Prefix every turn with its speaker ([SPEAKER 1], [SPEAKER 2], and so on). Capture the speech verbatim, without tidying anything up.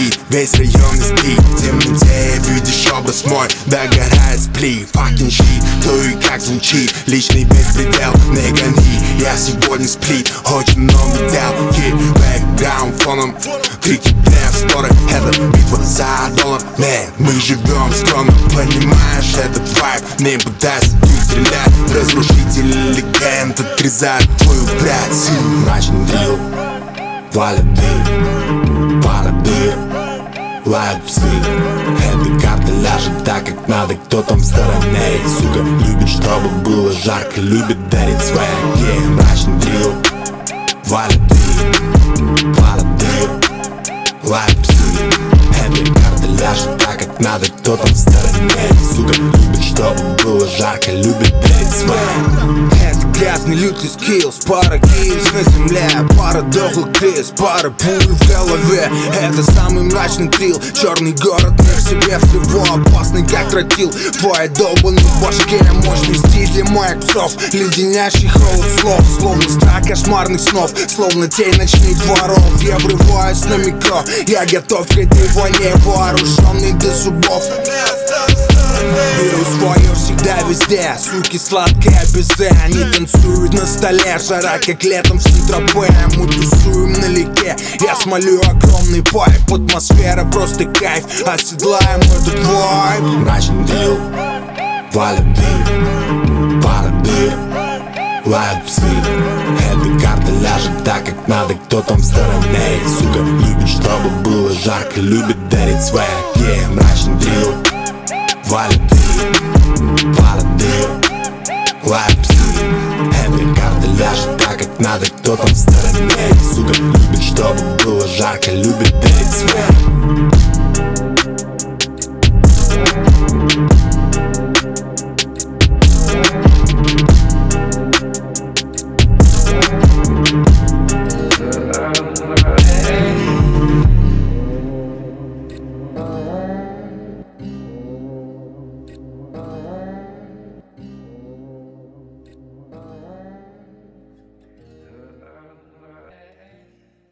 [SPEAKER 1] спит, весь район не спит. В темноте видишь образ мой, догорает сплит. Fucking shit, то и как звучит, личный беспредел, не гони. Я сегодня сплит, очень много дел. Hit background фоном, крики прям споры. Это битва за доллар, man. Мы живем скромно, понимаешь, это вайб. Не пытайся тут стрелять, разрушители легенд отрезают твою прядь. Мрачный дрил, валят дым, пара дыр, лают псы. Эта карта ляжет так, как надо, кто там в стороне. Сука, любит, чтобы было жарко, любит дарить свои огни. Мрачный дрил, валят дым, пара дыр, лают псы. Эта карта ляжет так, как надо, кто там в стороне. Сука, любит, чтобы было жарко, любит дарить свои.
[SPEAKER 2] Это грязный лютый скиллс, пара кейс на земле, пара дохлых крыс, пара пуль в голове. Это самый мрачный трил, черный город не в себе, всего опасный как тротил. Твоя долбаной башке мощный стиль моих псов, леденящий холод слов, словно страх кошмарных снов, словно тень ночных дворов. Я врываюсь на микро, я готов к этой войне, вооруженный до зубов. Беру свое всегда везде, суки сладкое безе. Они танцуют на столе, жара как летом в Сент-Тропе. Мы тусуем налегке, я смолю огромный пайп. Атмосфера просто кайф, оседлаем этот вайб.
[SPEAKER 1] Мрачный дрил, валят дым, пара дыр, лают псы. Эта карта ляжет так, как надо, кто там в стороне. Сука, любит, чтобы было жарко, любит дарить свои огни. Мрачный дрил, валят дым, пара дыр, лают псы. Эта карта ляжет так, как надо, кто там в стороне. Сука, любит, чтобы было жарко, любит дарить свои.